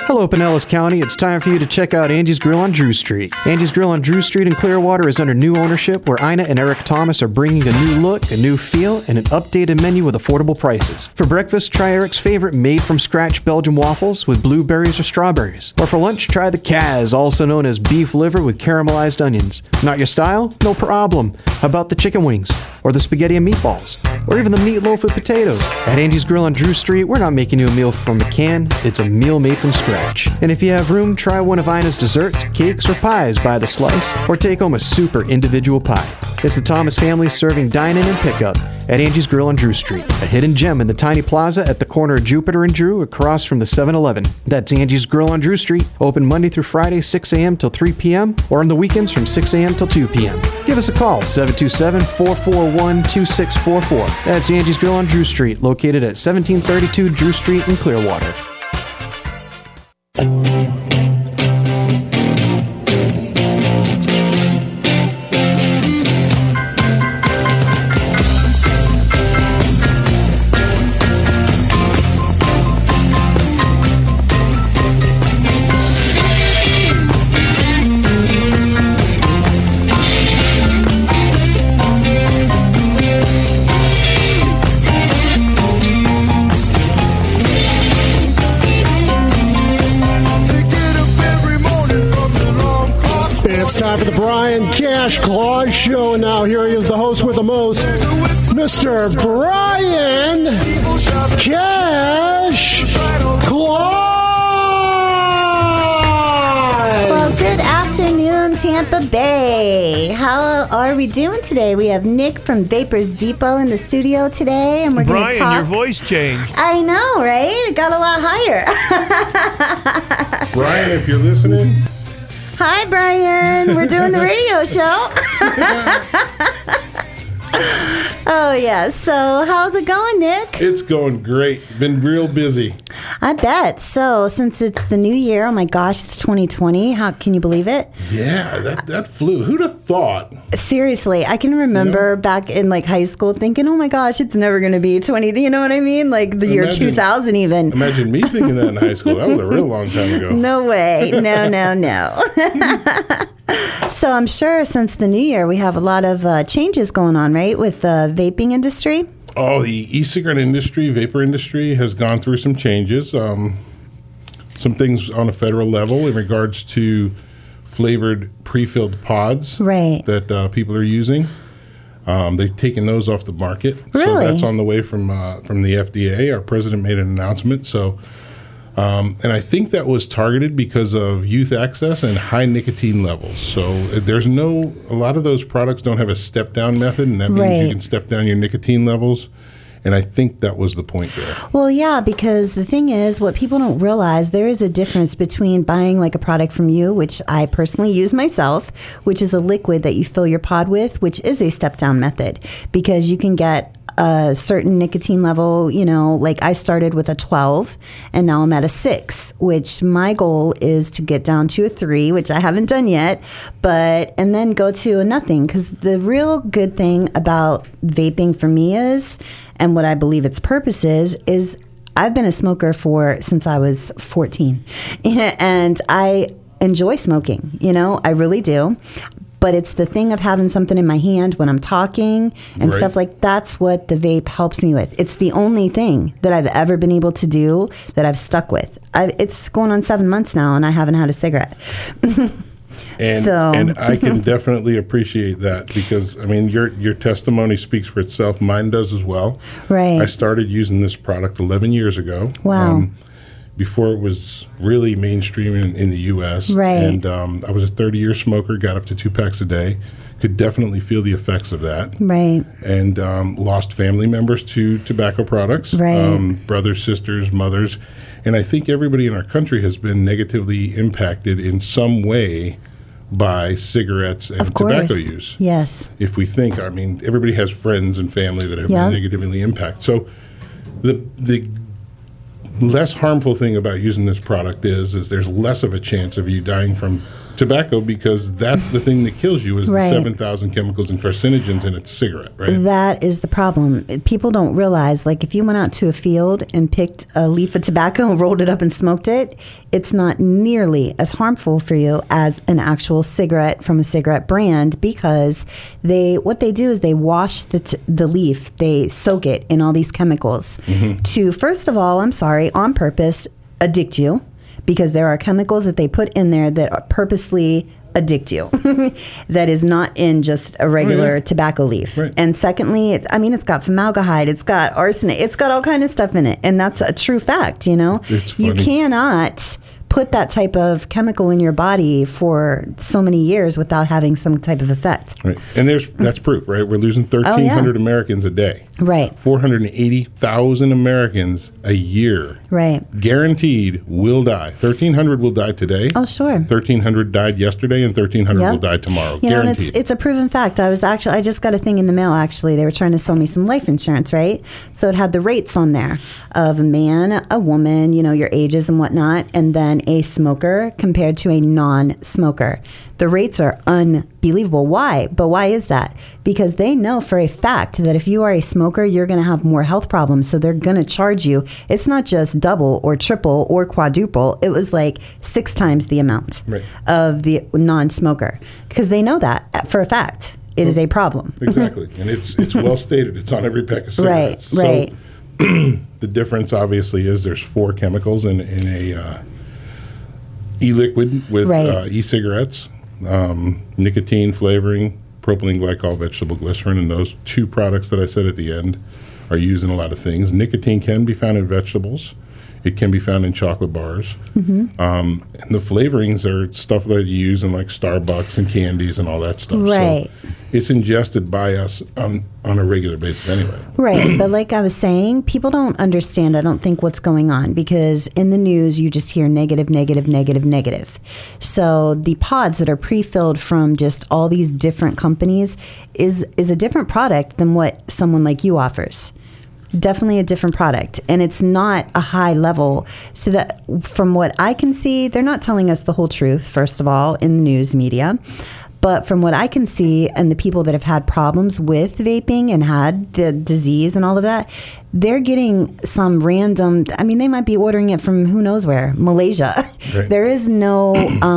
Hello, Pinellas County. It's time for you to check out Angie's Grill on Drew Street. Angie's Grill on Drew Street in Clearwater is under new ownership, where Ina and Eric Thomas are bringing a new look, a new feel, and an updated menu with affordable prices. For breakfast, try Eric's favorite made-from-scratch Belgian waffles with blueberries or strawberries. Or for lunch, try the Kaz, also known as beef liver with caramelized onions. Not your style? No problem. How about the chicken wings? Or the spaghetti and meatballs? Or even the meatloaf with potatoes? At Angie's Grill on Drew Street, we're not making you a meal from a can. It's a meal made from scratch. And if you have room, try one of Ina's desserts, cakes, or pies by the slice, or take home a super individual pie. It's the Thomas family serving dine-in and pickup at Angie's Grill on Drew Street, a hidden gem in the tiny plaza at the corner of Jupiter and Drew across from the 7-Eleven. That's Angie's Grill on Drew Street, open Monday through Friday, 6 a.m. till 3 p.m., or on the weekends from 6 a.m. till 2 p.m. Give us a call, 727-441-2644. That's Angie's Grill on Drew Street, located at 1732 Drew Street in Clearwater. For the Brian Cash Claus Show. Now here he is, the host with the most, Mr. Brian Cash Claus. Well, good afternoon, Tampa Bay. How are we doing today? We have Nick from Vapors Depot in the studio today, and we're going to talk. Brian, your voice changed. I know, right? It got a lot higher. Brian, if you're listening. Hi, Brian. We're doing the radio show. Oh, yeah. So how's it going, Nick? It's going great. Been real busy. I bet. So since it's the new year, oh my gosh, it's 2020. How can you believe it? Yeah, that flew. Who'd have thought? Seriously, I can remember back in like high school thinking, oh my gosh, it's never going to be 20. You know what I mean? Like the year 2000 even. Imagine me thinking that in high school. That was a real long time ago. No way. No. So I'm sure since the new year, we have a lot of changes going on, right, with the vaping industry? Oh, the e-cigarette industry, vapor industry has gone through some changes. Some things on a federal level in regards to flavored pre-filled pods that people are using. They've taken those off the market. Really? So that's on the way from the FDA. Our president made an announcement. So, and I think that was targeted because of youth access and high nicotine levels. So there's a lot of those products don't have a step-down method, and that means you can step down your nicotine levels. And I think that was the point there. Well, yeah, because the thing is, what people don't realize, there is a difference between buying like a product from you, which I personally use myself, which is a liquid that you fill your pod with, which is a step-down method, because you can get a certain nicotine level, you know, like I started with a 12 and now I'm at a 6, which my goal is to get down to a 3, which I haven't done yet, and then go to a nothing. Because the real good thing about vaping for me is, and what I believe its purpose is I've been a smoker since I was 14 and I enjoy smoking, you know, I really do. But it's the thing of having something in my hand when I'm talking and stuff like that's what the vape helps me with. It's the only thing that I've ever been able to do that I've stuck with. It's going on 7 months now and I haven't had a cigarette. And I can definitely appreciate that because, I mean, your testimony speaks for itself. Mine does as well. Right. I started using this product 11 years ago. Wow. Before it was really mainstream in the U.S. Right. And I was a 30-year smoker, got up to 2 packs a day, could definitely feel the effects of that. Right. And lost family members to tobacco products. Right. Brothers, sisters, mothers. And I think everybody in our country has been negatively impacted in some way by cigarettes and tobacco use. Yes. If we think, I mean, everybody has friends and family that have been negatively impacted. So the less harmful thing about using this product is there's less of a chance of you dying from tobacco because that's the thing that kills you is Right. the 7,000 chemicals and carcinogens in a cigarette, right? That is the problem. People don't realize, like, if you went out to a field and picked a leaf of tobacco and rolled it up and smoked it, it's not nearly as harmful for you as an actual cigarette from a cigarette brand, because what they do is they wash the leaf, they soak it in all these chemicals to, first of all, I'm sorry, on purpose, addict you, because there are chemicals that they put in there that are purposely addict you that is not in just a regular tobacco leaf. Right. And secondly, it's got formaldehyde, it's got arsenic, it's got all kind of stuff in it, and that's a true fact. It's You funny. cannot put that type of chemical in your body for so many years without having some type of effect. Right. And that's proof, right? We're losing 1,300 Americans a day. Right. 480,000 Americans a year. Right. Guaranteed will die. 1,300 will die today. Oh, sure. 1,300 died yesterday, and 1,300 will die tomorrow. And Guaranteed. it's a proven fact. I just got a thing in the mail, actually. They were trying to sell me some life insurance, right? So it had the rates on there of a man, a woman, your ages and whatnot, and then a smoker compared to a non-smoker. The rates are unbelievable. Why? But why is that? Because they know for a fact that if you are a smoker, you're going to have more health problems. So they're going to charge you. It's not just double or triple or quadruple. It was like 6 times the amount of the non-smoker, because they know that for a fact. It is a problem. Exactly. And it's well stated. It's on every pack of cigarettes. Right. So the difference obviously is there's 4 chemicals in a e-liquid with e-cigarettes. Nicotine, flavoring, propylene glycol, vegetable glycerin, and those 2 products that I said at the end are used in a lot of things. Nicotine can be found in vegetables. It can be found in chocolate bars. And the flavorings are stuff that you use in like Starbucks and candies and all that stuff. Right. So it's ingested by us on a regular basis anyway. Right. But like I was saying, people don't understand, I don't think, what's going on, because in the news, you just hear negative, negative, negative, negative. So the pods that are pre-filled from just all these different companies is a different product than what someone like you offers. Definitely a different product, and it's not a high level. So that, from what I can see, they're not telling us the whole truth, first of all, in the news media. But from what I can see, and the people that have had problems with vaping and had the disease and all of that, they're getting some random, they might be ordering it from who knows where, Malaysia. Right. There is no,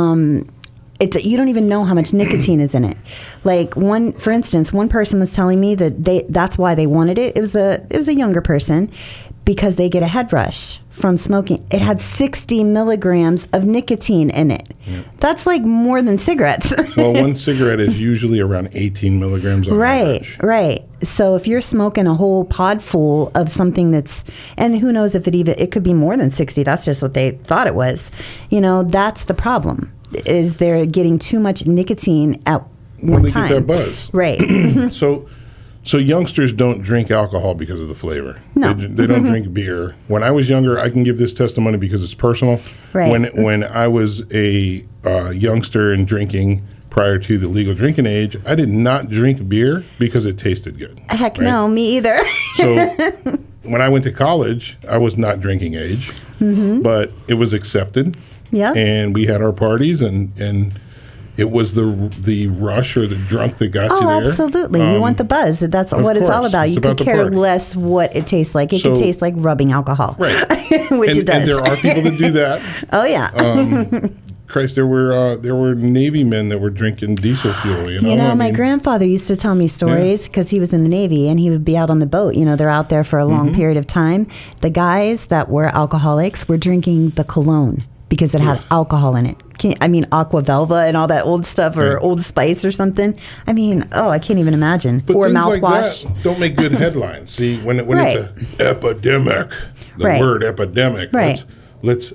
you don't even know how much nicotine is in it. Like for instance, one person was telling me that that's why they wanted it. It was a younger person, because they get a head rush from smoking. It had 60 milligrams of nicotine in it. Yeah. That's like more than cigarettes. Well, one cigarette is usually around 18 milligrams on average. Right. So if you're smoking a whole pod full of something and who knows if it could be more than 60. That's just what they thought it was. That's the problem, is they're getting too much nicotine at one time. They get that buzz. Right. So youngsters don't drink alcohol because of the flavor. No. They don't drink beer. When I was younger, I can give this testimony because it's personal. Right. When I was a youngster and drinking prior to the legal drinking age, I did not drink beer because it tasted good. Heck no, me either. So when I went to college, I was not drinking age, but it was accepted. Yeah. And we had our parties, and it was the rush or the drunk that got you there. Oh, absolutely. You want the buzz. That's what it's all about. You could care less what it tastes like. It could taste like rubbing alcohol. Right. Which it does. And there are people that do that. Oh, yeah. Christ, there were Navy men that were drinking diesel fuel. My grandfather used to tell me stories because he was in the Navy, and he would be out on the boat. They're out there for a long period of time. The guys that were alcoholics were drinking the cologne because it had alcohol in it. Aqua Velva and all that old stuff, or Old Spice or something. I can't even imagine. But or things mouthwash. like that don't make good headlines. See, when it's an epidemic, the word epidemic, let's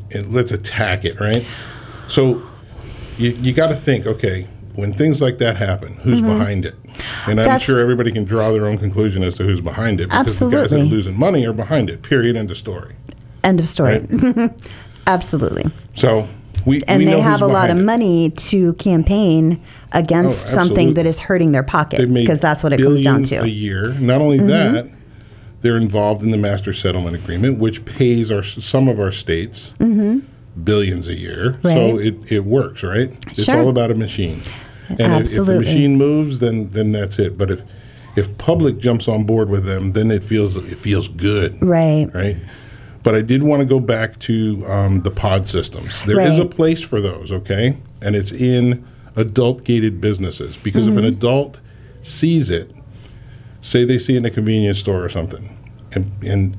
attack it, right? So you got to think, okay, when things like that happen, who's behind it? And I'm sure everybody can draw their own conclusion as to who's behind it, because the guys that are losing money are behind it. Period. End of story. End of story. Right? Absolutely. So we they have a lot of money to campaign against something that is hurting their pocket, because that's what it comes down to. A year. Not only that, they're involved in the Master Settlement Agreement, which pays some of our states billions a year. Right. So it works, right? It's Sure. all about a machine. And if the Absolutely. machine moves, then that's it. But if public jumps on board with them, then it feels good. Right. Right. But I did want to go back to the pod systems. There is Right. a place for those, okay? And it's in adult-gated businesses. Because if an adult sees it, say they see it in a convenience store or something, and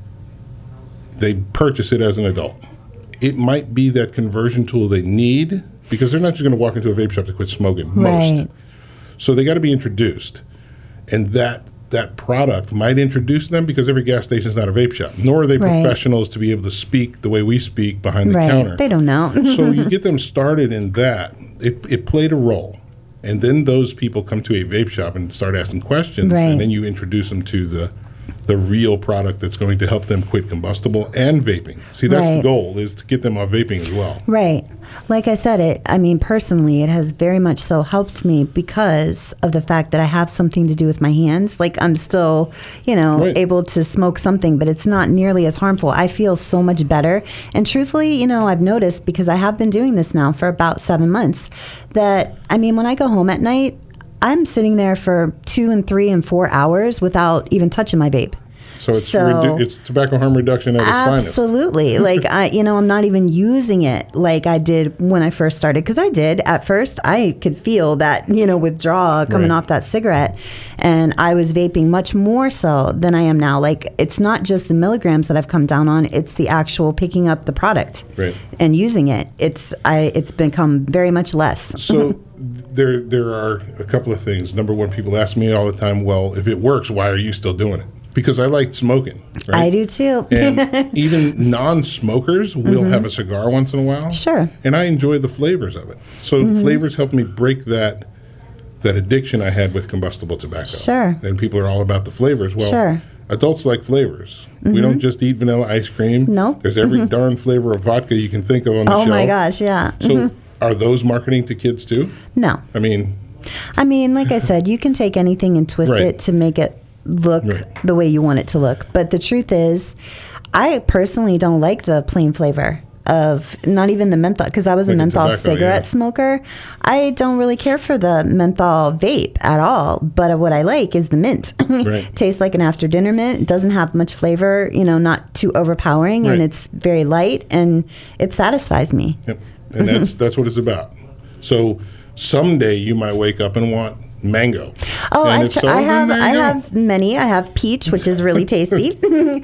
they purchase it as an adult, it might be that conversion tool they need, because they're not just going to walk into a vape shop to quit smoking, most. Right. So they got to be introduced. And that product might introduce them, because every gas station is not a vape shop, nor are they Right. professionals to be able to speak the way we speak behind the Right. counter. They don't know. So you get them started in that. It played a role. And then those people come to a vape shop and start asking questions, Right. and then you introduce them to the real product that's going to help them quit combustible and vaping. See, that's the Right. goal, is to get them off vaping as well. Right. Like I said, personally, it has very much so helped me because of the fact that I have something to do with my hands. Like, I'm still, Right. able to smoke something, but it's not nearly as harmful. I feel so much better. And truthfully, I've noticed, because I have been doing this now for about 7 months, that, when I go home at night, I'm sitting there for 2 and 3 and 4 hours without even touching my vape. So it's, So- it's tobacco harm reduction at its finest. Absolutely. Like, I'm not even using it like I did when I first started. Because I did. At first, I could feel that, withdrawal coming Right. off that cigarette. And I was vaping much more so than I am now. Like, it's not just the milligrams that I've come down on. It's the actual picking up the product Right. and using it. It's become very much less. So there are a couple of things. Number one, people ask me all the time, well, if it works, why are you still doing it? Because I like smoking. Right? I do too. And even non-smokers will have a cigar once in a while. Sure. And I enjoy the flavors of it. So flavors help me break that addiction I had with combustible tobacco. Sure. And people are all about the flavors. Well, Sure. adults like flavors. We don't just eat vanilla ice cream. Nope. There's every darn flavor of vodka you can think of on the Oh shelf. my gosh, yeah. So are those marketing to kids too? No. I mean, Like I said, you can take anything and twist Right. it to make it look Right. the way you want it to look. But the truth is, I personally don't like the plain flavor of not even the menthol, because I was a Like a menthol tobacco, cigarette yeah. smoker. I don't really care for the menthol vape at all. But what I like is the mint. Right. Tastes like an after dinner mint. It doesn't have much flavor, not too overpowering, and Right. it's very light, and it satisfies me. yep. And that's what it's about. So someday you might wake up and want mango. Oh, And I if so, then have there you I go. have many. I have peach, which is really tasty.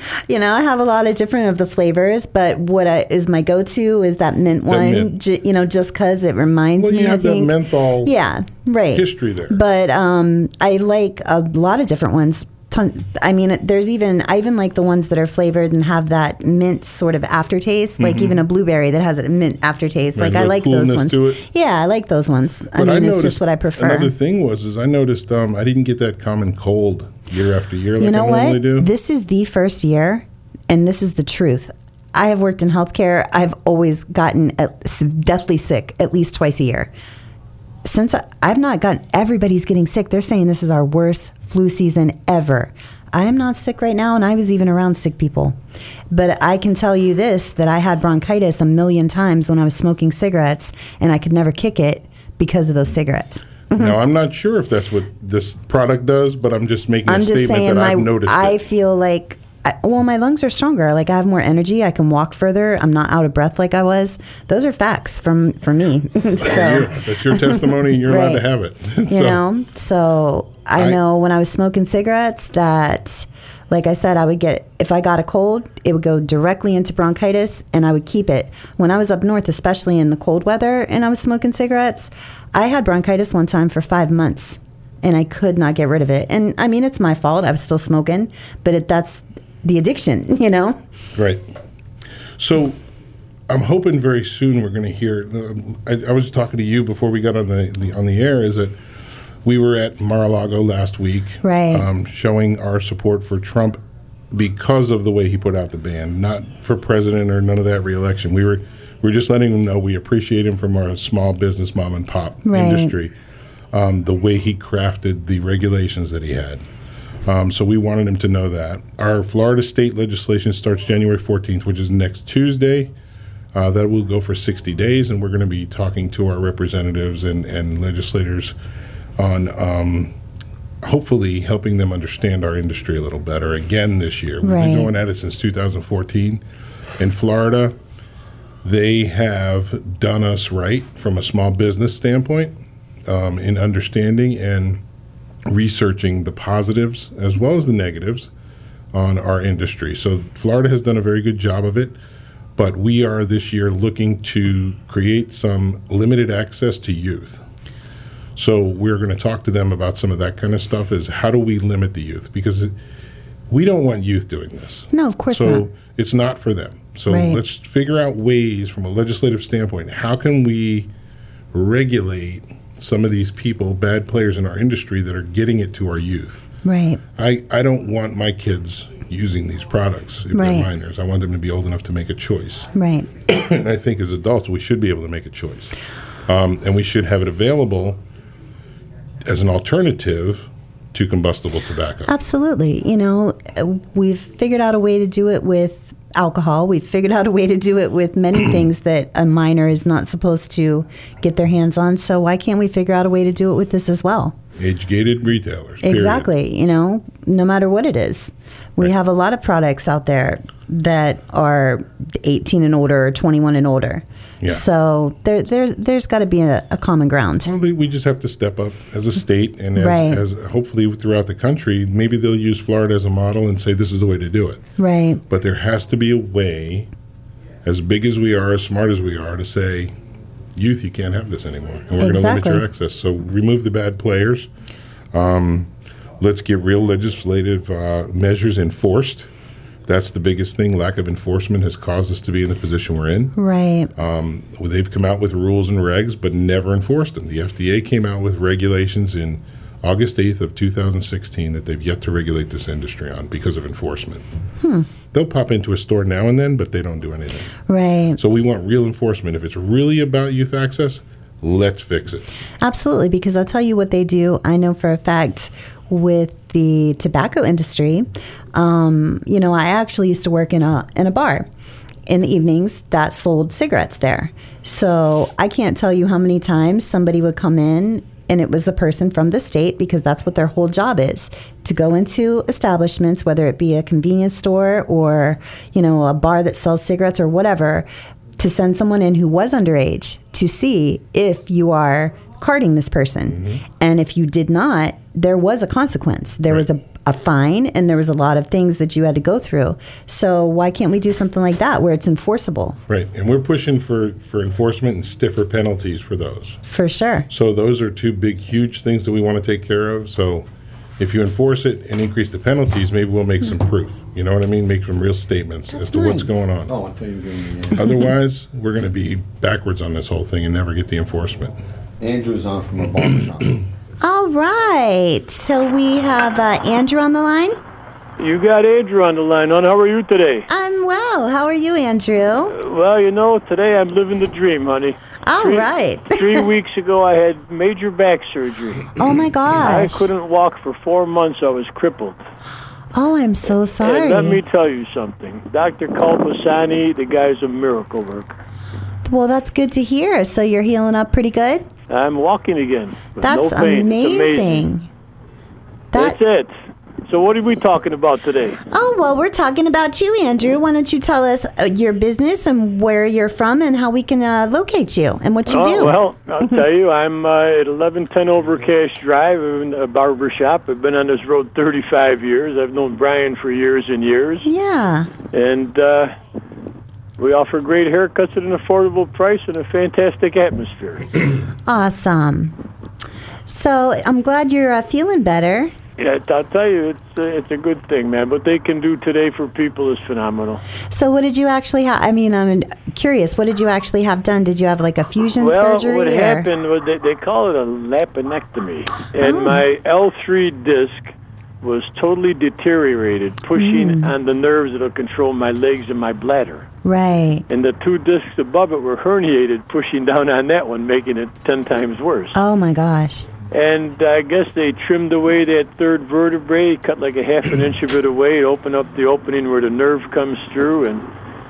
I have a lot of different of the flavors, but what is my go-to is that mint one. mint. Just because it reminds Well, me. you I have that think. menthol Yeah, right. history there. But I like a lot of different ones. I even like the ones that are flavored and have that mint sort of aftertaste, like even a blueberry that has a mint aftertaste. Right, Like I the like those coolness ones. to it. Yeah, I like those ones. But I it's noticed just what I prefer. Another thing is I noticed I didn't get that common cold year after year like You know I normally what? do. This is the first year, and this is the truth. I have worked in healthcare. I've always gotten deathly sick at least twice a year. Since I've not gotten, everybody's getting sick. They're saying this is our worst flu season ever. I am not sick right now, and I was even around sick people. But I can tell you this, that I had bronchitis a million times when I was smoking cigarettes, and I could never kick it because of those cigarettes. Now, I'm not sure if that's what this product does, but I'm just making a I'm just statement saying, that I've noticed I it. feel like, my lungs are stronger. Like I have more energy. I can walk further. I'm not out of breath like I was. Those are facts for me. So, That's your testimony, and you're allowed to Right. have it. So I know when I was smoking cigarettes that, like I said, if I got a cold, it would go directly into bronchitis, and I would keep it. When I was up north, especially in the cold weather, and I was smoking cigarettes, I had bronchitis one time for 5 months, and I could not get rid of it. And it's my fault. I was still smoking, but that's the addiction, Right. So I'm hoping very soon we're going to hear. I was talking to you before we got on the air. Is that we were at Mar-a-Lago last week, Right. showing our support for Trump because of the way he put out the ban, not for president or none of that re-election. We were just letting him know we appreciate him from our small business mom and pop Right. industry, the way he crafted the regulations that he had. So we wanted him to know that. Our Florida state legislation starts January 14th, which is next Tuesday. That will go for 60 days, and we're going to be talking to our representatives and legislators on hopefully helping them understand our industry a little better again this year. We've been going at it since 2014. In Florida, they have done us right from a small business standpoint in understanding and researching the positives as well as the negatives on our industry. So Florida has done a very good job of it, but we are this year looking to create some limited access to youth. So we're going to talk to them about some of that kind of stuff, is how do we limit the youth? Because we don't want youth doing this. No, of course not. So it's not for them. So let's figure out ways from a legislative standpoint, how can we regulate some of these people, bad players in our industry that are getting it to our youth? Right. I don't want my kids using these products if they're minors. I want them to be old enough to make a choice. Right. And I think as adults, we should be able to make a choice. And we should have it available as an alternative to combustible tobacco. Absolutely. You know, we've figured out a way to do it with alcohol. We've figured out a way to do it with many things that a minor is not supposed to get their hands on. So why can't we figure out a way to do it with this as well? Age-gated retailers. Period. Exactly. You know, no matter what it is. We have a lot of products out there that are 18 and older or 21 and older. Yeah. So there's got to be a common ground. Well, we just have to step up as a state and as hopefully throughout the country. Maybe they'll use Florida as a model and say this is the way to do it. Right. But there has to be a way, as big as we are, as smart as we are, to say, youth, you can't have this anymore. And we're going to limit your access. So remove the bad players. Let's get real legislative measures enforced. That's the biggest thing. Lack of enforcement has caused us to be in the position we're in. Right. They've come out with rules and regs, but never enforced them. The FDA came out with regulations in August 8th of 2016 that they've yet to regulate this industry on because of enforcement. They'll pop into a store now and then, but they don't do anything. Right. So we want real enforcement. If it's really about youth access, let's fix it. Absolutely, because I'll tell you what they do. I know for a fact with the tobacco industry, you know, I actually used to work in a bar in the evenings that sold cigarettes there. So I can't tell you how many times somebody would come in and it was a person from the state, because that's what their whole job is, to go into establishments, whether it be a convenience store or, you know, a bar that sells cigarettes or whatever, to send someone in who was underage to see if you are carding this person. And if you did not, there was a consequence. There was a fine, and there was a lot of things that you had to go through. So why can't we do something like that where it's enforceable? Right. And we're pushing for enforcement and stiffer penalties for those. For sure. So those are two big, huge things that we want to take care of. So if you enforce it and increase the penalties, maybe we'll make some proof. You know what I mean? Make some real statements as to what's going on. Oh, I thought you were giving me Otherwise, we're going to be backwards on this whole thing and never get the enforcement. Andrew's on from a barbershop. All right. So we have Andrew on the line. You got Andrew on the line, hon. How are you today? I'm well. How are you, Andrew? Well, you know, today I'm living the dream, honey. All right. 3 weeks ago, I had major back surgery. Oh, my gosh. I couldn't walk for 4 months. I was crippled. Oh, I'm so sorry. And let me tell you something. Dr. Kalpasani, the guy's a miracle worker. Well, that's good to hear. So you're healing up pretty good? I'm walking again. With That's no pain. amazing. That's it. So what are we talking about today? Oh, well, we're talking about you, Andrew. Why don't you tell us your business and where you're from and how we can locate you and what you do? Well, I'll tell you, I'm at 1110 Overcast Drive in a barber shop. I've been on this road 35 years. I've known Brian for years and years. Yeah. And we offer great haircuts at an affordable price and a fantastic atmosphere. Awesome. So I'm glad you're feeling better. Yeah, I'll tell you, it's a good thing, man. What they can do today for people is phenomenal. So what did you actually have? I mean, I'm curious. What did you actually have done? Did you have like a fusion surgery? Well, what happened was they call it a laminectomy. And my L3 disc was totally deteriorated, pushing on the nerves that'll control my legs and my bladder. Right. And the 2 discs above it were herniated, pushing down on that one, making it 10 times worse. Oh, my gosh. And I guess they trimmed away that 3rd vertebrae, cut like a half an inch of it away, opened up the opening where the nerve comes through, and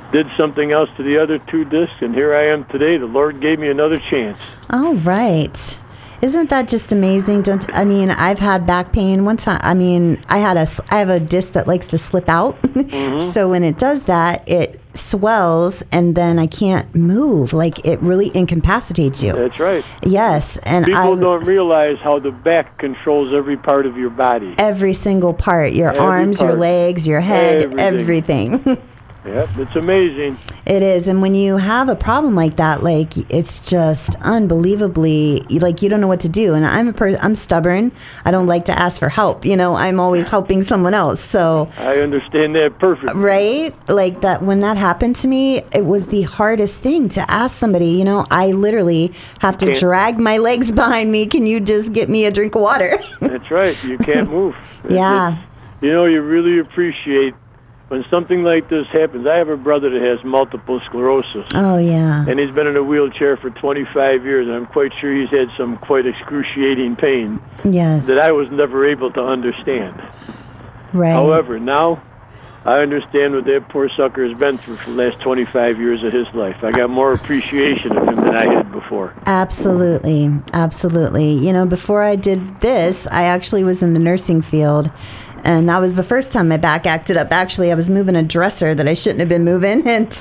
did something else to the other 2 discs, and here I am today. The Lord gave me another chance. All right. Isn't that just amazing? I've had back pain one time. I have a disc that likes to slip out. So when it does that, it swells and then I can't move. Like, it really incapacitates you. That's right. Yes. And people don't realize how the back controls every part of your body. Every single part. Your arms, your legs, your head, everything. Yep, it's amazing. It is. And when you have a problem like that, like, it's just unbelievably, like, you don't know what to do. And I'm stubborn. I don't like to ask for help. I'm always helping someone else. So I understand that perfectly. Right? Like, that when that happened to me, it was the hardest thing to ask somebody. I literally have to drag my legs behind me. Can you just get me a drink of water? That's right. You can't move. Yeah. You really appreciate when something like this happens. I have a brother that has multiple sclerosis. Oh, yeah. And he's been in a wheelchair for 25 years, and I'm quite sure he's had some quite excruciating pain. Yes. That I was never able to understand. Right. However, now I understand what that poor sucker has been through for the last 25 years of his life. I got more appreciation of him than I had before. Absolutely. Absolutely. Before I did this, I actually was in the nursing field. And that was the first time my back acted up. Actually, I was moving a dresser that I shouldn't have been moving. And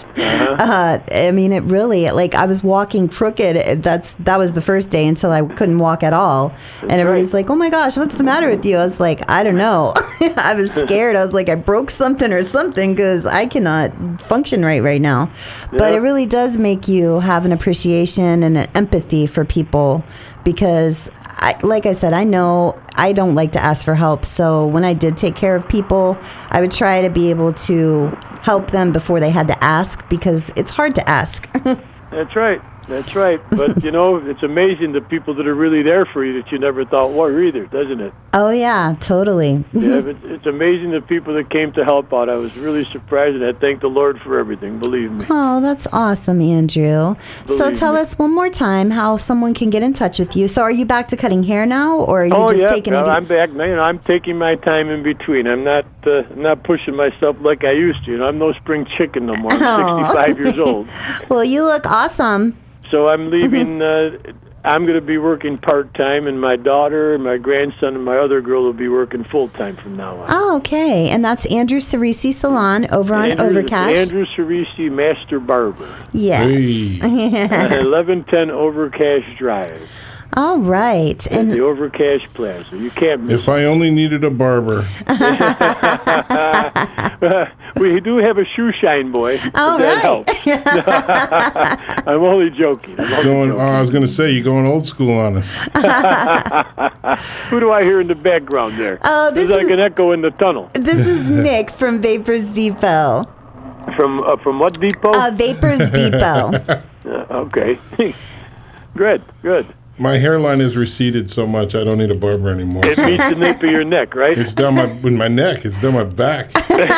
it really, like, I was walking crooked. That was the first day until I couldn't walk at all. And everybody's like, oh my gosh, what's the matter with you? I was like, I don't know. I was scared. I was like, I broke something or something because I cannot function right now. But it really does make you have an appreciation and an empathy for people. Because, like I said, I know I don't like to ask for help. So when I did take care of people, I would try to be able to help them before they had to ask, because it's hard to ask. That's right. That's right. But, it's amazing the people that are really there for you that you never thought were either, doesn't it? Oh, yeah, totally. Yeah, but it's amazing the people that came to help out. I was really surprised, and I thank the Lord for everything, believe me. Oh, that's awesome, Andrew. So tell us one more time how someone can get in touch with you. So are you back to cutting hair now, or are you taking it? I'm back. I'm taking my time in between. I'm not pushing myself like I used to. I'm no spring chicken no more. I'm 65 years old. Well, you look awesome. So I'm leaving. I'm going to be working part-time, and my daughter, my grandson, and my other girl will be working full-time from now on. Oh, okay. And that's Andrew Cerisi Salon over on Overcash. Andrew Cerisi, Master Barber. Yes. Hey. 1110 Overcash Drive. All right. And the Overcash Plaza. You can't miss If I only needed a barber. We do have a shoe shine boy. All right. I'm only joking. I was going to say, you're going old school on us. Who do I hear in the background there? Oh, There's like an echo in the tunnel. This is Nick from Vapors Depot. From what depot? Vapors Depot. Okay. Good. My hairline is receded so much I don't need a barber anymore. It meets the nape of your neck, right? It's down my neck. It's down my back.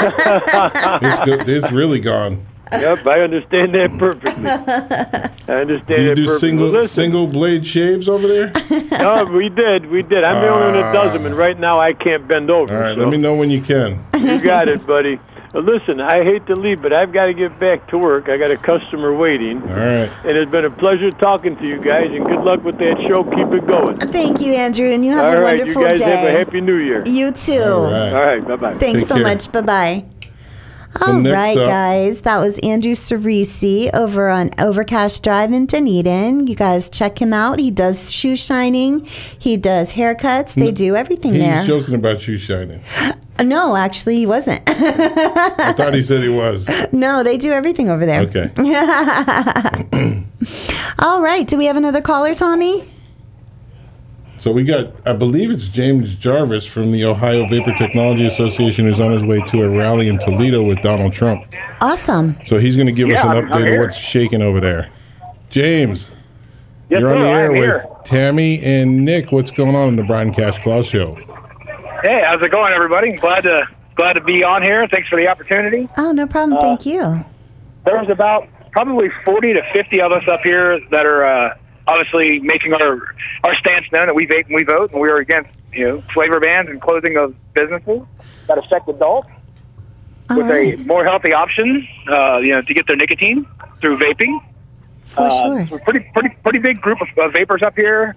It's really gone. Yep, I understand that perfectly. Do you do single blade shaves over there? No, we did. I'm the only one that does them, and right now I can't bend over. All right, let me know when you can. You got it, buddy. Listen, I hate to leave, but I've got to get back to work. I got a customer waiting. All right. And it's been a pleasure talking to you guys, and good luck with that show. Keep it going. Thank you, Andrew, and you have a wonderful day. All right, you guys have a happy New Year. You too. All right, bye-bye. Thanks so much. Bye-bye. All right, guys. That was Andrew Cerisi over on Overcash Drive in Dunedin. You guys check him out. He does shoe shining. He does haircuts. They do everything there. He was joking about shoe shining. No, actually, he wasn't. I thought he said he was. No, they do everything over there. Okay. All right. Do we have another caller, Tommy? So we got, I believe it's James Jarvis from the Ohio Vapor Technology Association, who's on his way to a rally in Toledo with Donald Trump. Awesome. So he's going to give us an update of what's shaking over there. James, you're on the air with Tammy and Nick. What's going on in the Brian Cash Claus Show? Hey, how's it going, everybody? Glad to be on here. Thanks for the opportunity. Oh, no problem. Thank you. There's about probably 40 to 50 of us up here that are obviously making our stance known that we vape and we vote, and we are against flavor bans and closing of businesses that affect adults. with a more healthy option, to get their nicotine through vaping. For sure. We're pretty big group of vapors up here.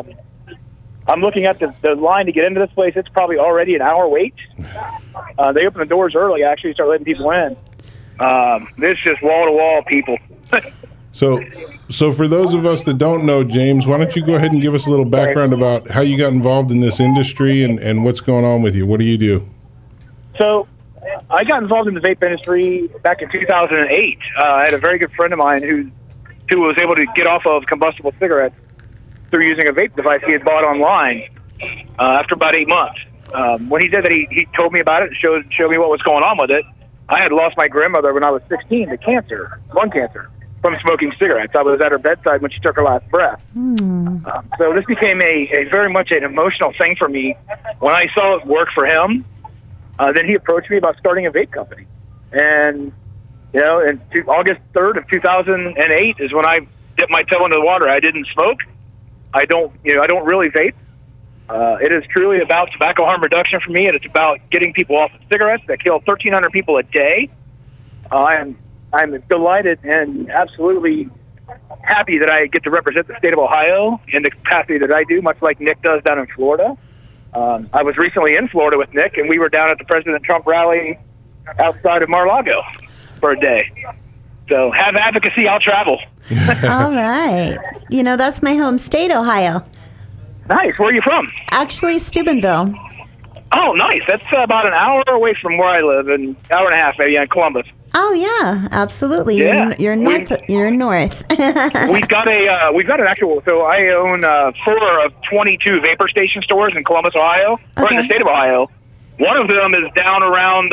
I'm looking at the line to get into this place. It's probably already an hour wait. They open the doors early, actually, start letting people in. This is just wall-to-wall people. So for those of us that don't know, James, why don't you go ahead and give us a little background about how you got involved in this industry and what's going on with you? What do you do? So I got involved in the vape industry back in 2008. I had a very good friend of mine who was able to get off of combustible cigarettes through using a vape device he had bought online after about 8 months. When he did that, he told me about it and showed me what was going on with it. I had lost my grandmother when I was 16 to cancer, lung cancer, from smoking cigarettes. I was at her bedside when she took her last breath. So this became a very much an emotional thing for me. When I saw it work for him, then he approached me about starting a vape company. And, August 3rd of 2008 is when I dipped my toe into the water. I didn't smoke. I don't really vape. It is truly about tobacco harm reduction for me, and it's about getting people off of cigarettes that kill 1,300 people a day. I'm delighted and absolutely happy that I get to represent the state of Ohio in the capacity that I do, much like Nick does down in Florida. I was recently in Florida with Nick, and we were down at the President Trump rally outside of Mar-a-Lago for a day. So have advocacy, I'll travel. All right. That's my home state, Ohio. Nice. Where are you from? Actually, Steubenville. Oh, nice. That's about an hour away from where I live, an hour and a half maybe, in Columbus. Oh yeah, absolutely. Yeah. You're north. You're north. we've got an actual. So I own 4 of 22 vapor station stores in Columbus, Ohio, or in the state of Ohio. One of them is down around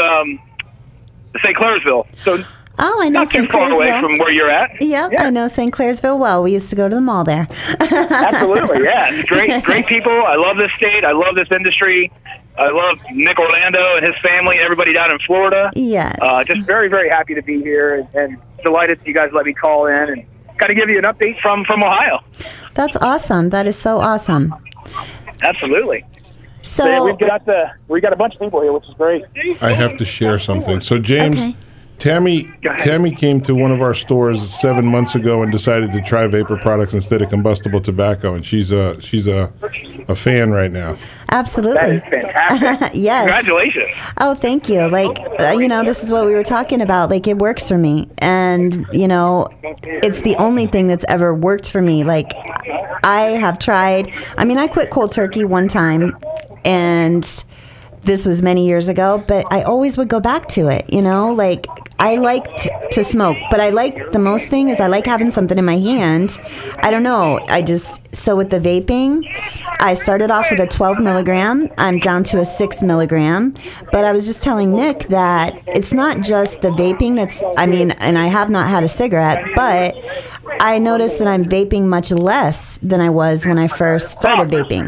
St. Clairsville. So I know not too St. far away Clairsville. from where you're at. Yep, yeah. I know St. Clairsville well. We used to go to the mall there. Absolutely, yeah. It's great people. I love this state. I love this industry. I love Nick Orlando and his family and everybody down in Florida. Yes. Just very, very happy to be here and delighted that you guys let me call in and kind of give you an update from Ohio. That's awesome. That is so awesome. Absolutely. So yeah, we got a bunch of people here, which is great. I have to share something. So James, Okay. Tammy came to one of our stores 7 months ago and decided to try vapor products instead of combustible tobacco, and she's a fan right now. Absolutely. That is fantastic. Yes. Congratulations. Oh, thank you. This is what we were talking about. Like, it works for me. And, it's the only thing that's ever worked for me. Like, I have tried, I quit cold turkey one time, and this was many years ago, but I always would go back to it, Like, I liked to smoke, but the most thing is I like having something in my hand. I don't know. So with the vaping, I started off with a 12 milligram. I'm down to a 6 milligram. But I was just telling Nick that it's not just the vaping and I have not had a cigarette, but I noticed that I'm vaping much less than I was when I first started vaping.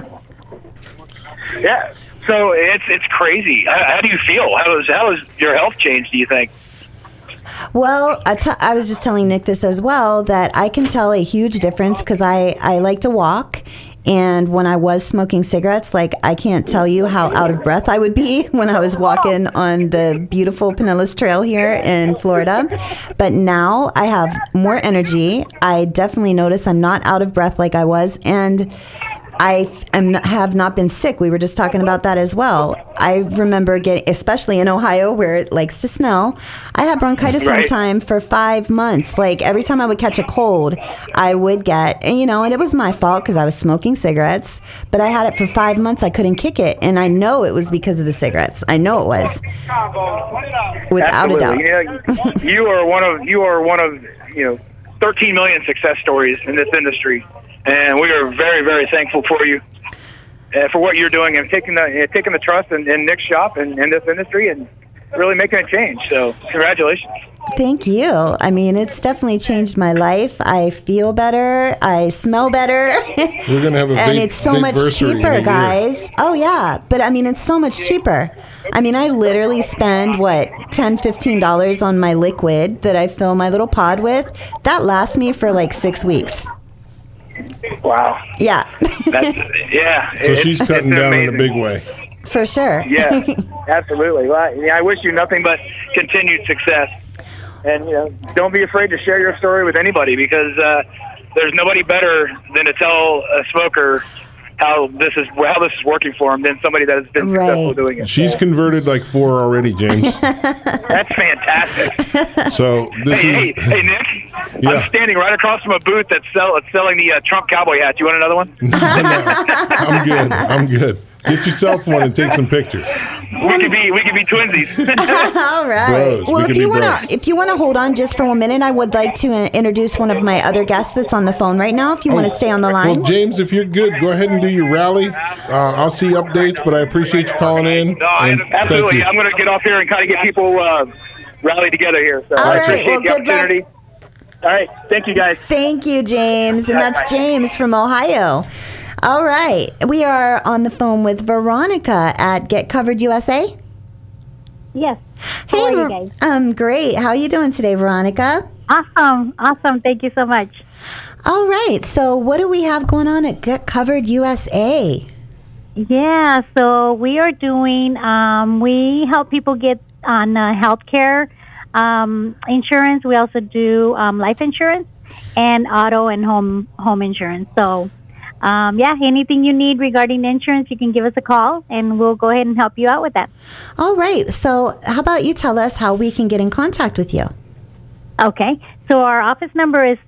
Yeah. So it's crazy. How do you feel? How has your health changed, do you think? Well, I was just telling Nick this as well, that I can tell a huge difference because I like to walk. And when I was smoking cigarettes, I can't tell you how out of breath I would be when I was walking on the beautiful Pinellas Trail here in Florida. But now I have more energy. I definitely notice I'm not out of breath like I was. And I have not been sick. We were just talking about that as well. I remember especially in Ohio where it likes to snow, I had bronchitis one time for 5 months. Like, every time I would catch a cold, I would get, and it was my fault because I was smoking cigarettes, but I had it for 5 months. I couldn't kick it. And I know it was because of the cigarettes. I know it was. Without Absolutely. a doubt. You are one of 13 million success stories in this industry. And we are very, very thankful for you, for what you're doing and taking the trust in Nick's shop and in this industry and really making a change. So congratulations. Thank you. It's definitely changed my life. I feel better. I smell better. We're going to have a and it's so much cheaper, guys. Oh, yeah. But, it's so much cheaper. I literally spend, $10, $15 on my liquid that I fill my little pod with. That lasts me for 6 weeks. Wow. Yeah. Yeah. So she's cutting down in a big way. For sure. Yeah, absolutely. Well, I wish you nothing but continued success. And don't be afraid to share your story with anybody, because there's nobody better than to tell a smoker how this is working for him than somebody that has been successful doing it. She's converted like 4 already, James. That's fantastic. So Hey, Nick, Yeah. I'm standing right across from a booth that's selling the Trump cowboy hat. You want another one? No, I'm good. Get yourself one and take some pictures. We could be twinsies. All right. Bros. Well, We could be if you wanna hold on just for 1 minute, I would like to introduce one of my other guests that's on the phone right now. If you want to stay on the line. Well, James, if you're good, go ahead and do your rally. I'll see updates, but I appreciate you calling in. No, and absolutely. Thank you. I'm going to get off here and kind of get people rallied together here. So All I right. appreciate Well, the good luck. opportunity. All right. Thank you, guys. Thank you, James. And that's Bye. James from Ohio. All right. We are on the phone with Veronica at Get Covered USA. Yes. Hey, How are you guys? I'm great. How are you doing today, Veronica? Awesome. Thank you so much. All right. So what do we have going on at Get Covered USA? Yeah, so we are doing, we help people get on healthcare insurance. We also do life insurance and auto and home insurance. So, anything you need regarding insurance, you can give us a call, and we'll go ahead and help you out with that. All right. So how about you tell us how we can get in contact with you? Okay, so our office number is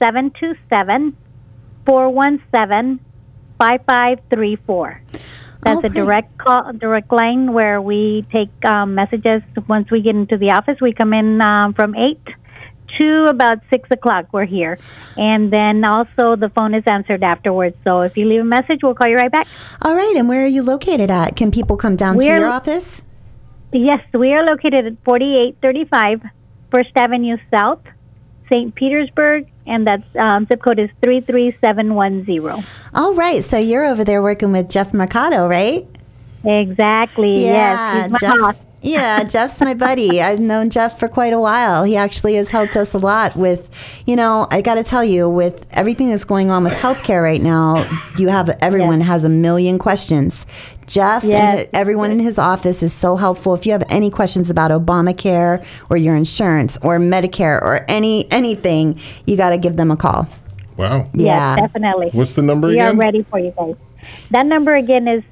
727-417-5534. That's a direct line where we take messages. Once we get into the office, we come in from 8 to about 6 o'clock. We're here. And then also the phone is answered afterwards. So if you leave a message, we'll call you right back. All right. And where are you located at? Can people come down to your office? Yes, we are located at 4835 First Avenue South, St. Petersburg, and that zip code is 33710. All right. So you're over there working with Jeff Mercado, right? Exactly. Yes, he's my boss. Yeah, Jeff's my buddy. I've known Jeff for quite a while. He actually has helped us a lot with, I got to tell you, with everything that's going on with healthcare right now, everyone has a million questions. Jeff and everyone in his office is so helpful. If you have any questions about Obamacare or your insurance or Medicare or anything, you got to give them a call. Wow. Yeah. Yes, definitely. What's the number We again? are ready for you guys. That number again is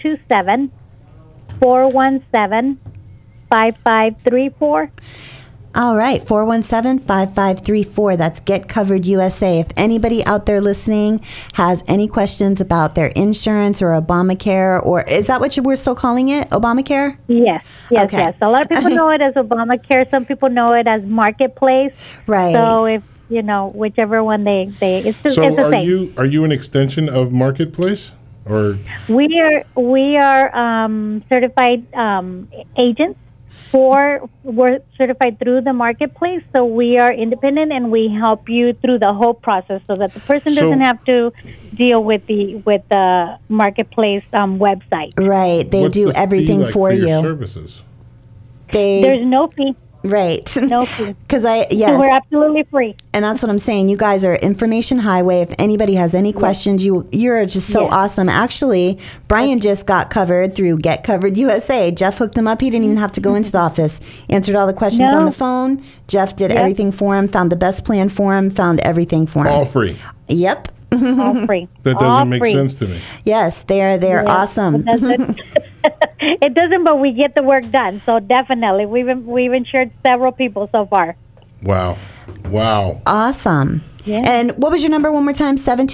727-417-5534. All right, 417-5534. That's Get Covered USA. If anybody out there listening has any questions about their insurance or Obamacare, or is that what we're still calling it, Obamacare? Yes. Okay. Yes. A lot of people know it as Obamacare. Some people know it as Marketplace. Right. So if whichever one it's the same. Are you an extension of Marketplace, or We are certified agents. We're certified through the Marketplace, so we are independent and we help you through the whole process, so that the person doesn't have to deal with the Marketplace website. Right. They what's do the fee everything like for your you. services? There's no fee. Right. No fee. Because So we're absolutely free. And that's what I'm saying. You guys are information highway. If anybody has any questions, you're just so awesome. Actually, Brian just got covered through Get Covered USA. Jeff hooked him up. He didn't even have to go into the office. Answered all the questions on the phone. Jeff did everything for him, found the best plan for him, found everything for him. All free. Yep. All free. That doesn't make sense to me. Yes, they're awesome. It doesn't, but we get the work done. So definitely, we've insured several people so far. Wow. Awesome. Yeah. And what was your number one more time?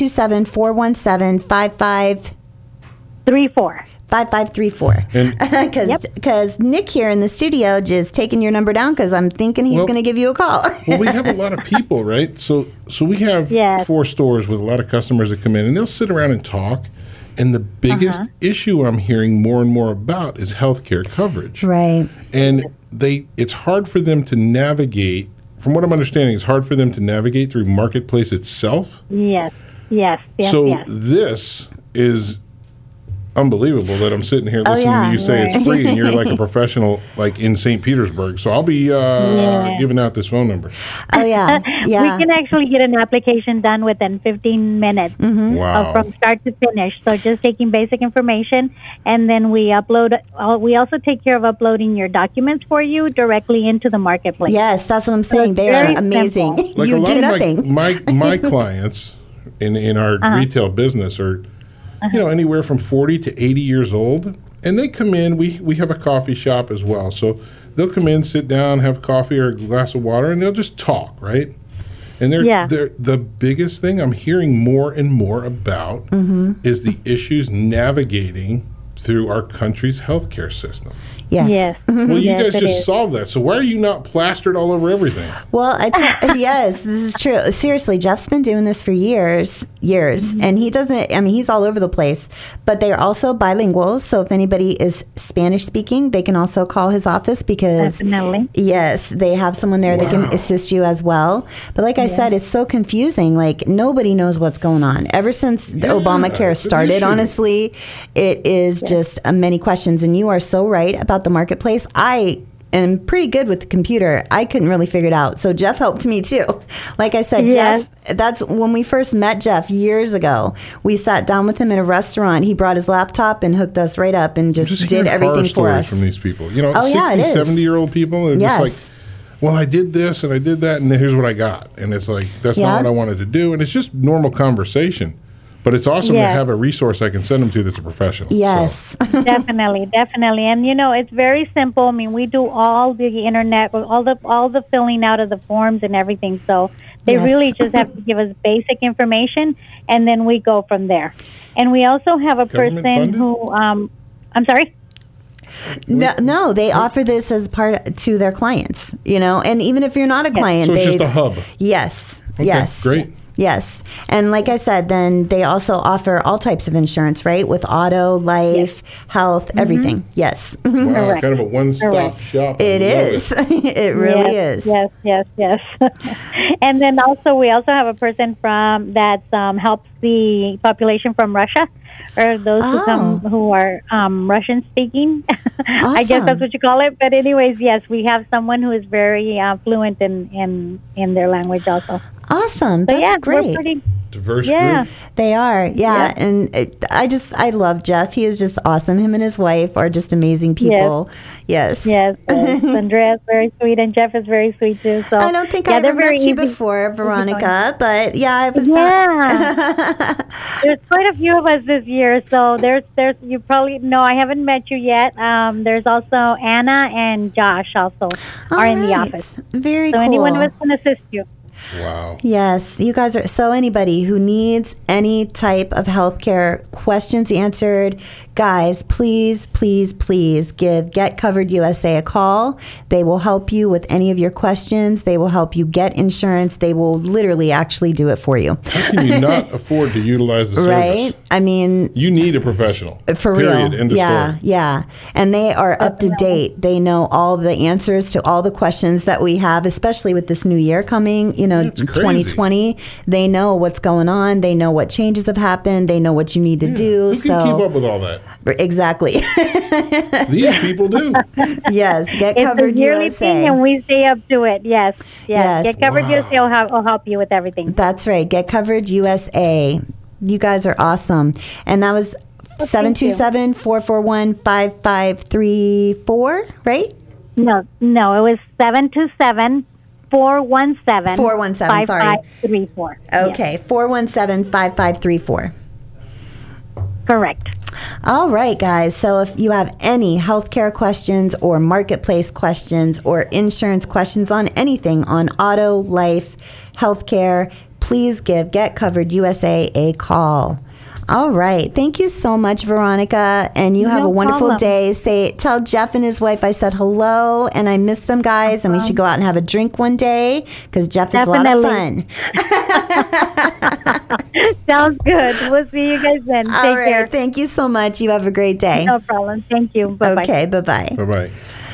727-417-5534. 5534. Because Nick here in the studio just taking your number down because I'm thinking he's going to give you a call. Well, we have a lot of people, right? So we have 4 stores with a lot of customers that come in, and they'll sit around and talk. And the biggest issue I'm hearing more and more about is healthcare coverage. Right. And it's hard for them to navigate. From what I'm understanding, it's hard for them to navigate through Marketplace itself. Yes. So this is unbelievable that I'm sitting here listening yeah. to you say it's free, and you're like a professional, like in St. Petersburg. So I'll be giving out this phone number. Oh, yeah. Yeah. We can actually get an application done within 15 minutes Wow. from start to finish. So just taking basic information, and then we upload. We also take care of uploading your documents for you directly into the marketplace. Yes, that's what I'm saying. They very are amazing. simple. Like You a lot do of nothing. my clients in our retail business are, anywhere from 40 to 80 years old, and they come in. We have a coffee shop as well, so they'll come in, sit down, have coffee or a glass of water, and they'll just talk, right? And they're the biggest thing I'm hearing more and more about is the issues navigating through our country's healthcare system. Yes. Yes. Well, you Yes, guys it just is. solved that. So why are you not plastered all over everything? Well, yes, this is true. Seriously, Jeff's been doing this for years, and he doesn't. I mean, he's all over the place. But they are also bilingual. So if anybody is Spanish speaking, they can also call his office because Definitely. yes, they have someone there that can assist you as well. But like I said, it's so confusing. Like nobody knows what's going on. Ever since Obamacare it's an started, issue. honestly, it is just many questions. And you are so right about the marketplace. I am pretty good with the computer. I couldn't really figure it out. So Jeff helped me too. Like I said, Yes. Jeff, that's when we first met Jeff years ago. We sat down with him in a restaurant. He brought his laptop and hooked us right up and just did hearing everything horror for stories us. from these people. You know, Oh, yeah, 60, it is. 70-year-old people. They're Yes. just like, well, I did this and I did that, and here's what I got. And it's like, that's Yeah. not what I wanted to do. And it's just normal conversation. But it's awesome to Yes. have a resource I can send them to that's a professional. So, Yes. Definitely. And it's very simple. I mean, we do all the internet, all the filling out of the forms and everything. So they Yes. really just have to give us basic information, and then we go from there. And we also have a Government person funded? who, I'm sorry. No, they offer this as part to their clients, and even if you're not a client, so it's they, just a hub. Yes. Okay, Yes. great. Yes. And like I said, then they also offer all types of insurance, right? With auto, life, health, everything. Yes. Wow, Correct. kind of a one-stop Correct. shop. I It love is. It really is. Yes. And then we also have a person that helps the population from Russia, or those who come who are Russian speaking. I guess that's what you call it. But anyways, yes, we have someone who is very fluent in their language also. Awesome. So That's great. we're pretty. Diverse Yeah. group. They are, yeah. Yeah. And I love Jeff. He is just awesome. Him and his wife are just amazing people. Yes. Yes, Andrea is very sweet, and Jeff is very sweet too. So I don't think I they're ever very met you easy- before, Veronica, but yeah, I was. Yeah, there's quite a few of us this year. So there's you probably know I haven't met you yet. There's also Anna and Josh also are in the office. Very So cool. anyone who can assist you. Wow. Yes, you guys are. So anybody who needs any type of healthcare questions answered, guys, please give Get Covered USA a call. They will help you with any of your questions. They will help you get insurance. They will literally actually do it for you. How can you not afford to utilize the service? Right? I mean, You need a professional. for Period. real. End of Yeah, story. yeah. And they are up to date. They know all the answers to all the questions that we have, especially with this new year coming, It's crazy. 2020. They know what's going on. They know what changes have happened. They know what you need to do. Who can keep up with all that? Exactly. These people do. Yes, Get It's Covered a yearly USA. thing, and we stay up to it. Yes. Yes. Get Covered USA will help you with everything. That's right. Get Covered USA. You guys are awesome. And that was 727-441-5534, right? No, it was 727-417. 417, sorry. 5534. Okay, 417-5534. Correct. All right, guys. So if you have any healthcare questions or marketplace questions or insurance questions on anything on auto, life, healthcare, please give Get Covered USA a call. All right. Thank you so much, Veronica. And you have No a wonderful problem. day. Tell Jeff and his wife I said hello and I miss them, guys. And we should go out and have a drink one day because Jeff is a lot of fun. Sounds good. We'll see you guys then. All Take right. care. Thank you so much. You have a great day. No problem. Thank you. Bye-bye. Okay. Bye-bye. Bye-bye.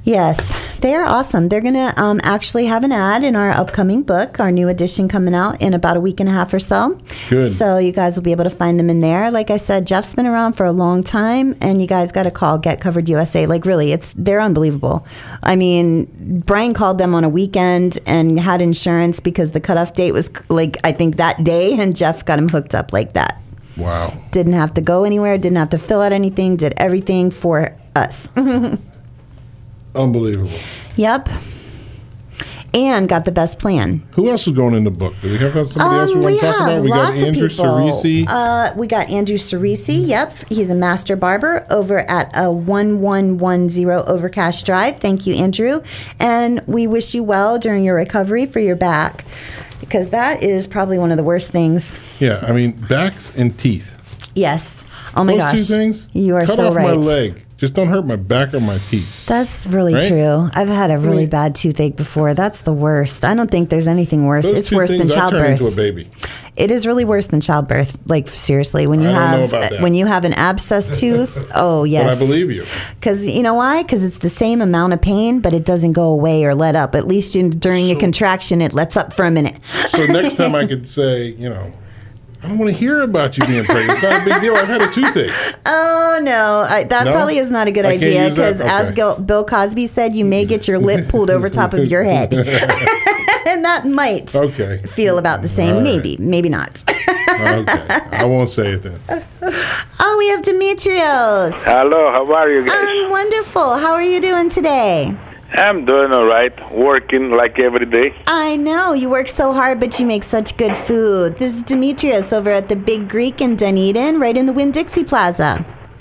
Yes, they are awesome. They're going to actually have an ad in our upcoming book, our new edition coming out in about a week and a half or so. Good. So you guys will be able to find them in there. Like I said, Jeff's been around for a long time, and you guys got to call Get Covered USA. Like, really, they're unbelievable. I mean, Brian called them on a weekend and had insurance because the cutoff date was, like, I think that day, and Jeff got him hooked up like that. Wow. Didn't have to go anywhere, didn't have to fill out anything, did everything for us. Unbelievable. Yep. And got the best plan. Who else is going in the book? Do we have somebody else we want to talk about? We got Andrew Cerisi. We got Andrew Cerisi. Yep. He's a master barber over at 1110 Overcash Drive. Thank you, Andrew. And we wish you well during your recovery for your back, because that is probably one of the worst things. Yeah, I mean, backs and teeth. Yes. Oh my gosh. Those two things? You are Cut so off right. my leg. Just don't hurt my back or my teeth. That's really Right? true. I've had a really bad toothache before. That's the worst. I don't think there's anything worse. Those It's two worse than things, I turn childbirth. into a baby. It is really worse than childbirth. Like, seriously, when you I don't know have about that. when you have an abscess tooth. Oh yes. But I believe you. Because you know why? Because it's the same amount of pain, but it doesn't go away or let up. At least during a contraction, it lets up for a minute. So next time I could say, I don't want to hear about you being pregnant. It's not a big deal. I've had a toothache. Oh no, that No? probably is not a good I can't idea, use that? because as Bill Cosby said, you may get your lip pulled over top of your head, and that might feel about the same. All right. Maybe not. Okay, I won't say it then. Oh, we have Demetrios. Hello, how are you guys? I'm wonderful. How are you doing today? I'm doing all right, working like every day. I know, you work so hard, but you make such good food. This is Demetrius over at the Big Greek in Dunedin, right in the Winn-Dixie Plaza.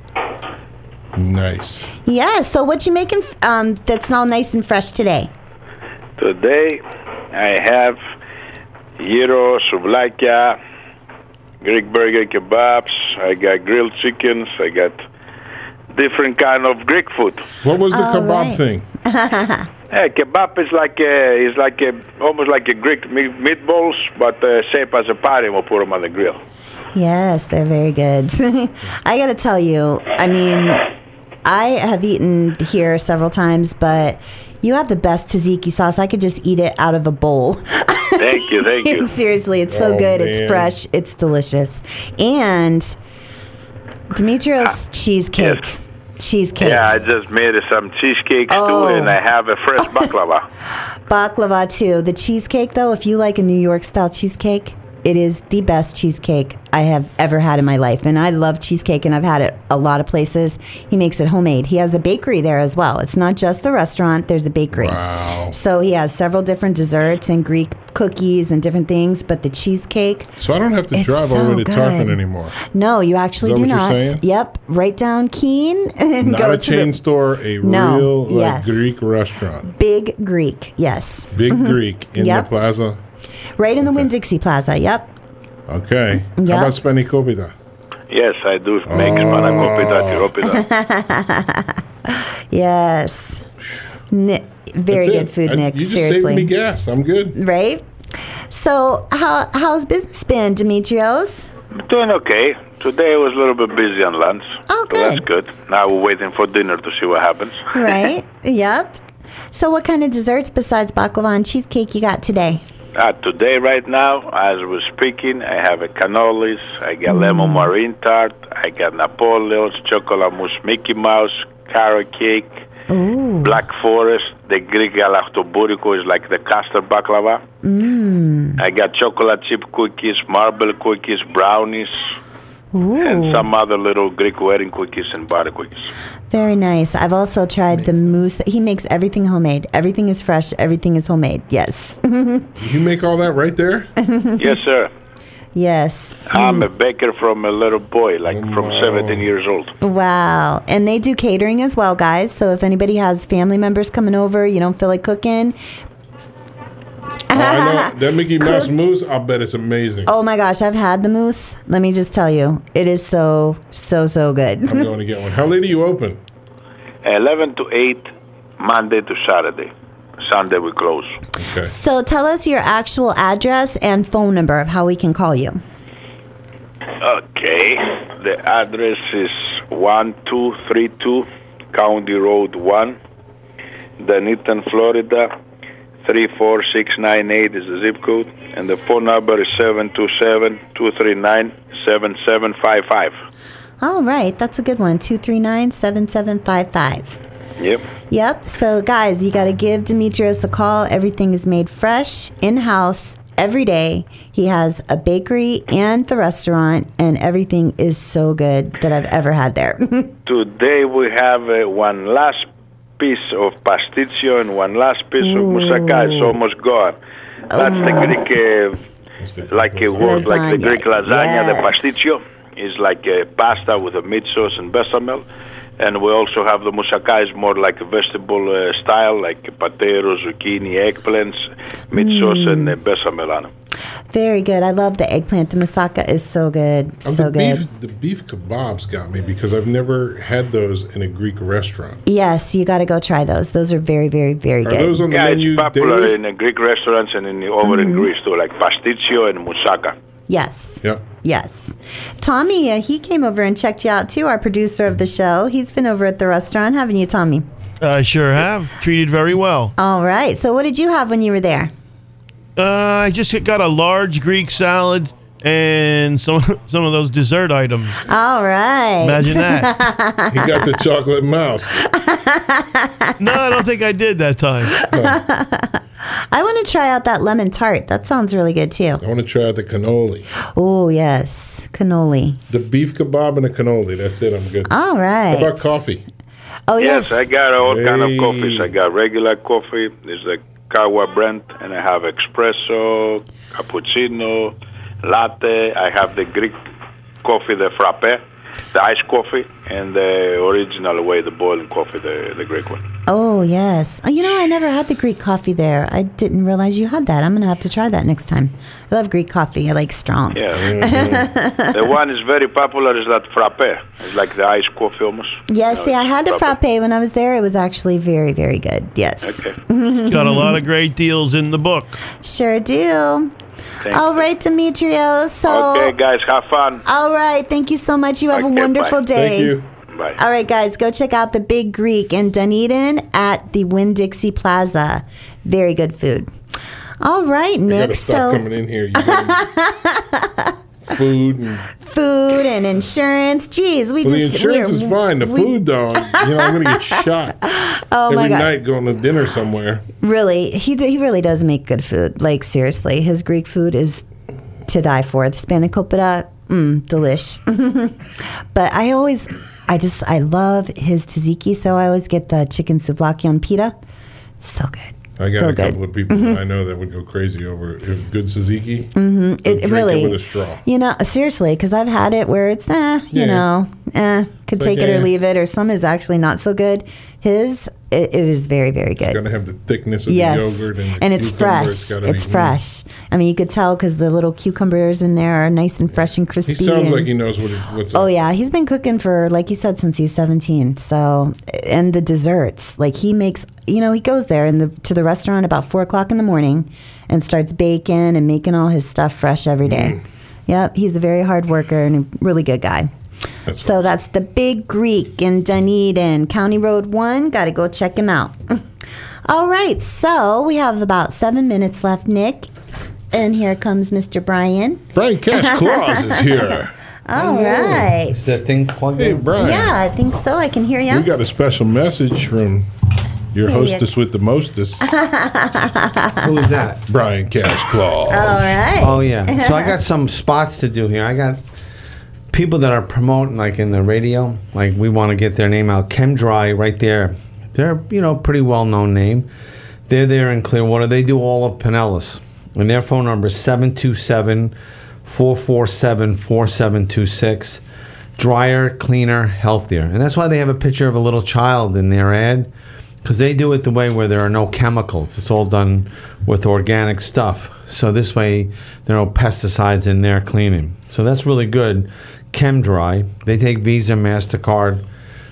Nice. Yeah, so what you making that's all nice and fresh today? Today, I have gyros, souvlaki, Greek burger kebabs, I got grilled chickens, I got different kind of Greek food. What was the kebab thing? Yeah, kebab is like almost like a Greek meatballs, but shaped as a patty. We'll put them on the grill. Yes, they're very good. I got to tell you, I mean, I have eaten here several times, but you have the best tzatziki sauce. I could just eat it out of a bowl. Thank you. Seriously, it's so good. Man. It's fresh. It's delicious. And Demetrios cheesecake. Yes. Cheesecake. Yeah, I just made some cheesecakes too, and I have a fresh baklava. Baklava too. The cheesecake, though, if you like a New York style cheesecake, it is the best cheesecake I have ever had in my life. And I love cheesecake, and I've had it a lot of places. He makes it homemade. He has a bakery there as well. It's not just the restaurant, there's a bakery. Wow. So he has several different desserts and Greek cookies and different things, but the cheesecake. So I don't have to drive all the way to Tarpon anymore. No, you actually Is that do what you're not. saying? Yep, right down Keene and Not go a to chain the store, a real yes. Greek restaurant. Big Greek, yes. Big Greek in Yep. the plaza. Right in the Winn-Dixie Plaza, yep. Okay. Yep. How about spanakopita? Yes, I do make spanakopita, tiropita. Yes. Very That's good it. food, Nick. You just Seriously. saved me gas. I'm good. Right? So, how's business been, Demetrios? Doing okay. Today was a little bit busy on lunch. Oh, So that's good. good. Now we're waiting for dinner to see what happens. Right? Yep. So, what kind of desserts besides baklava and cheesecake you got today? Today, right now, as we're speaking, I have a cannolis, I got lemon marine tart, I got Napoleon's, chocolate mousse Mickey Mouse, carrot cake, Black Forest, the Greek galactobouriko is like the custard baklava. I got chocolate chip cookies, marble cookies, brownies, and some other little Greek wedding cookies and butter cookies. Very nice. I've also tried the mousse. He makes everything homemade. Everything is fresh. Everything is homemade. Yes. You make all that right there? Yes, sir. Yes. I'm a baker from a little boy, like from 17 years old. Wow. And they do catering as well, guys. So if anybody has family members coming over, you don't feel like cooking. I know. That Mickey Mouse mousse, I'll bet it's amazing. Oh my gosh, I've had the mousse. Let me just tell you, it is so good. I'm going to get one. How late do you open? 11 to 8, Monday to Saturday. Sunday we close. Okay. So tell us your actual address and phone number of how we can call you. Okay. The address is 1232 County Road 1, Dunedin, Florida. 34698 is the zip code, and the phone number is 727-239-7755. All right, that's a good one. 239-7755. Yep. Yep. So, guys, you got to give Demetrios a call. Everything is made fresh, in-house, every day. He has a bakery and the restaurant, and everything is so good that I've ever had there. Today we have one last piece of pasticcio and one last piece of moussaka. It's almost gone. That's the Greek, like it was like the Greek lasagna. Yes. The pasticcio is like a pasta with a meat sauce and bechamel. And we also have the moussaka is more like a vegetable style, like potato, zucchini, eggplants, meat sauce, and bechamel on them. Very good. I love the eggplant. The moussaka is so good. So good. The beef kebabs got me because I've never had those in a Greek restaurant. Yes, you got to go try those. Those are very, very, very good. Are those on the menu it's popular daily? in the Greek restaurants and over in Greece too, like pasticcio and moussaka. Yes. Yep. Yes. Tommy, he came over and checked you out too, our producer of the show. He's been over at the restaurant, haven't you, Tommy? I sure have. Treated very well. All right. So what did you have when you were there? I just got a large Greek salad and some of those dessert items. All right. Imagine that. He got the chocolate mouse. No, I don't think I did that time. I want to try out that lemon tart. That sounds really good too. I want to try out the cannoli. Oh, yes. Cannoli. The beef kebab and the cannoli. That's it. I'm good. All right. How about coffee? Oh, Yes, I got all kind of Hey. coffees. I got regular coffee. There's the Kawa brand, and I have espresso, cappuccino, latte. I have the Greek coffee, the frappe, the iced coffee, and the original way, the boiling coffee, the Greek one. Oh, yes. Oh, you know, I never had the Greek coffee there. I didn't realize you had that. I'm going to have to try that next time. I love Greek coffee. I like strong. Yeah. The one is very popular is that frappe. It's like the iced coffee almost. Yes, see, I it's had the frappe when I was there. It was actually very, very good. Yes. Okay. Got a lot of great deals in the book. Sure do. Thank All you. right, Demetrios. So, Okay, guys, have fun. all right. Thank you so much. You have a Okay, wonderful bye. day. Thank you. Bye. All right, guys, go check out the Big Greek in Dunedin at the Winn-Dixie Plaza. Very good food. All right, I gotta Nick. stop So coming in here. You gotta- food and food and insurance. Jeez, well, the insurance is fine. The food, though, I'm gonna get shot Oh my every God. night going to dinner somewhere. Really, he really does make good food. Like seriously, his Greek food is to die for. The spanakopita, delish. But I love his tzatziki, so I always get the chicken souvlaki on pita. So good. I got So a good. couple of people that I know that would go crazy over if good tzatziki. It Drink really, it with a straw. you know, seriously, because I've had it where it's, Yeah. could It's take like, it or leave it, or some is actually not so good. His, it is very, very good. It's gonna have the thickness of Yes, the yogurt and, the it's cucumber. fresh. gotta It's be- fresh. I mean, you could tell because the little cucumbers in there are nice and fresh and crispy. He sounds and- like he knows what's Oh up. yeah, he's been cooking for, like you said, since he's 17. So, and the desserts, like he makes, he goes there to the restaurant about 4:00 in the morning, and starts baking and making all his stuff fresh every day. Yep, he's a very hard worker and a really good guy. That's So that's the Big Greek in Dunedin, County Road 1. Got to go check him out. All right, so we have about 7 minutes left, Nick. And here comes Mr. Brian. Brian Cash Claus is here. All right. Is that thing plugged Hey, in? Brian. Yeah, I think so. I can hear you. We got a special message from your Here you hostess with the mostest, Who is that? Brian Cash Claus. All right. Oh, yeah. So I got some spots to do here. I got people that are promoting, like in the radio, like we want to get their name out. ChemDry right there. They're, pretty well-known name. They're there in Clearwater. They do all of Pinellas. And their phone number is 727-447-4726. Drier, cleaner, healthier. And that's why they have a picture of a little child in their ad, because they do it the way where there are no chemicals. It's all done with organic stuff. So this way, there are no pesticides in their cleaning. So that's really good. ChemDry. They take Visa, MasterCard.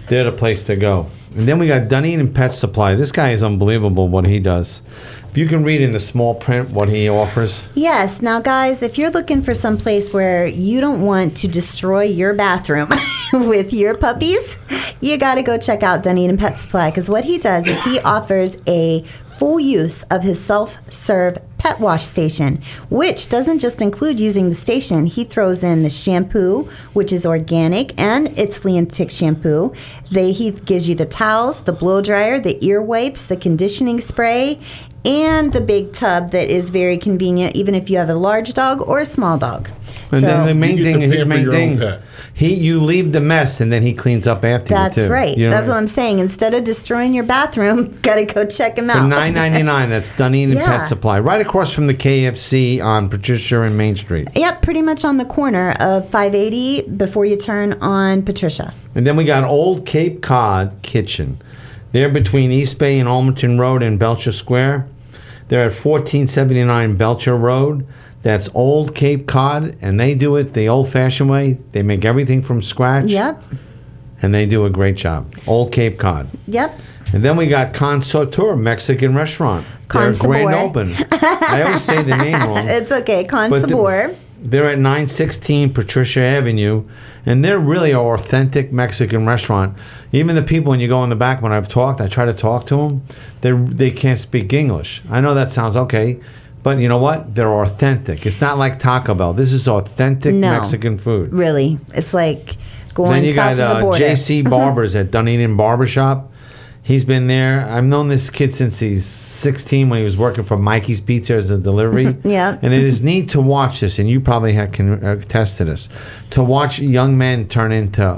They're the place to go. And then we got Dunedin Pet Supply. This guy is unbelievable what he does. If you can read in the small print what he offers. Yes. Now, guys, if you're looking for some place where you don't want to destroy your bathroom with your puppies, you got to go check out Dunedin Pet Supply, because what he does is he offers a full use of his self-serve pet wash station, which doesn't just include using the station. He throws in the shampoo, which is organic, and it's flea and tick shampoo. He gives you the towels, the blow dryer, the ear wipes, the conditioning spray, and the big tub that is very convenient, even if you have a large dog or a small dog. And then the main You get thing, to his pamper main your own thing, pet. you leave the mess and then he cleans up after That's you too. right. You know That's what I'm saying. Instead of destroying your bathroom, gotta go check him For out. $9.99, that's Dunedin Yeah. Pet Supply, right across from the KFC on Patricia and Main Street. Yep, pretty much on the corner of 580 before you turn on Patricia. And then we got Old Cape Cod Kitchen. They're between East Bay and Almerton Road and Belcher Square. They're at 1479 Belcher Road. That's Old Cape Cod, and they do it the old-fashioned way. They make everything from scratch. Yep, And they do a great job. Old Cape Cod. yep. And then we got Consotor Mexican Restaurant. They're Con grand Sabor. open. I always say the name wrong. It's okay. Con But Sabor. They're at 916 Patricia Avenue, and they're really an authentic Mexican restaurant. Even the people, when you go in the back, when I've talked, I try to talk to them, they can't speak English. I know that sounds okay, but you know what? They're authentic. It's not like Taco Bell. This is authentic No. Mexican food. Really, it's like going Then you south got of the border. J.C. Barbers at Dunedin Barbershop. He's been there. I've known this kid since he's 16 when he was working for Mikey's Pizza as a delivery. Yeah. And it is neat to watch this, and you probably can attest to this, to watch young men turn into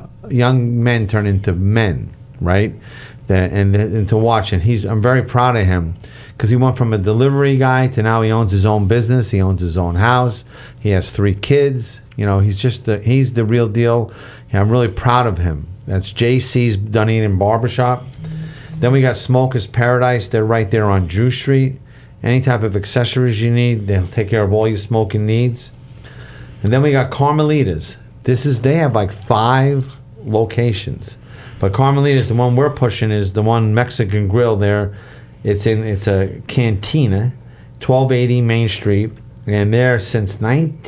men, right? And to watch, and I'm very proud of him because he went from a delivery guy to now he owns his own business. He owns his own house. He has 3 kids. You know, he's the real deal. Yeah, I'm really proud of him. That's JC's Dunedin Barbershop. Then we got Smokers Paradise. They're right there on Drew Street. Any type of accessories you need, they'll take care of all your smoking needs. And then we got Carmelitas. They have like 5 locations. But Carmelitas, the one we're pushing, is the one Mexican grill there. It's a cantina, 1280 Main Street, and they're since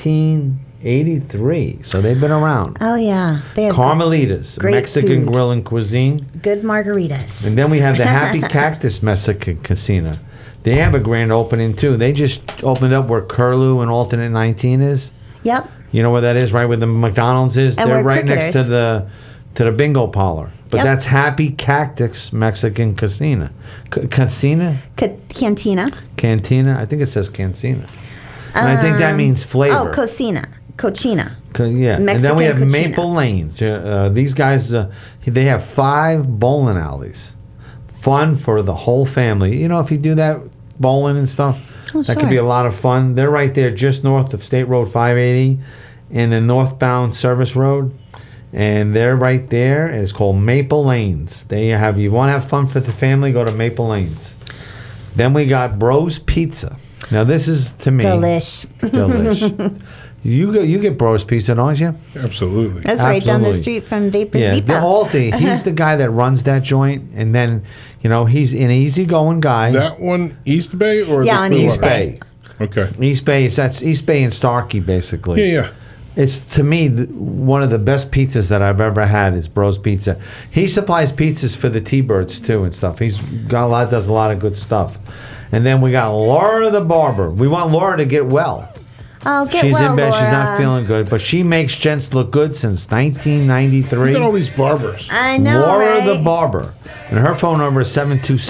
1983. So they've been around. Oh yeah, they have Carmelitas, great Mexican food. grill and cuisine. Good margaritas. And then we have the Happy Cactus Mexican Casino. They have a grand opening too. They just opened up where Curlew and Alternate 19 is. Yep. You know where that is, right where the McDonald's is? And They're where right next to the bingo parlor. But Yep. that's Happy Cactus Mexican Casino. Cantina? Cantina. Cantina? I think it says Cantina. And I think that means flavor. Oh, Cochina. Yeah, and then we have Mexican Maple Lanes. These guys, they have 5 bowling alleys. Fun for the whole family. You know, if you do that bowling and stuff, that could be a lot of fun. They're right there just north of State Road 580 and the northbound Service Road. And they're right there. And it's called Maple Lanes. You want to have fun for the family, go to Maple Lanes. Then we got Bros Pizza. Now, this is, to me... Delish. You get Bros Pizza, don't you? Absolutely. That's right down the street from Vapor Yeah, Depot. the Alti, he's the guy that runs that joint, and then, he's an easygoing guy. That one, East Bay or Yeah, on East Bay. Okay. East Bay, that's East Bay and Starkey, basically. Yeah. It's, to me, one of the best pizzas that I've ever had is Bros Pizza. He supplies pizzas for the T-Birds, too, and stuff. Does a lot of good stuff. And then we got Laura the Barber. We want Laura to get well. Oh, get She's well, in bed. Laura. She's not feeling good, but she makes gents look good since 1993. Look at all these barbers. I know, Laura right? the Barber. And her phone number is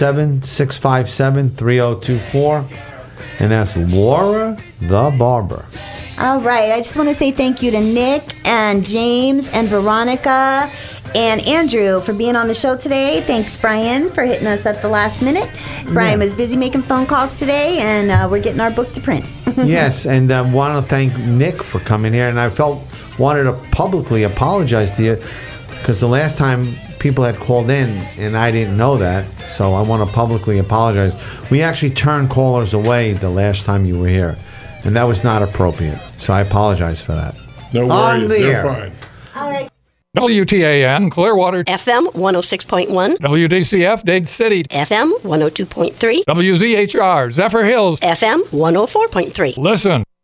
727-657-3024. And that's Laura the Barber. All right. I just want to say thank you to Nick and James and Veronica and Andrew for being on the show today. Thanks, Brian, for hitting us at the last minute. Brian was busy making phone calls today, and we're getting our book to print. Yes, and I want to thank Nick for coming here. And I wanted to publicly apologize to you because the last time people had called in and I didn't know that, so I want to publicly apologize. We actually turned callers away the last time you were here, and that was not appropriate. So I apologize for that. No On worries. the They're air. fine. All right. WTAN Clearwater, FM 106.1, WDCF Dade City, FM 102.3, WZHR Zephyr Hills, FM 104.3. Listen.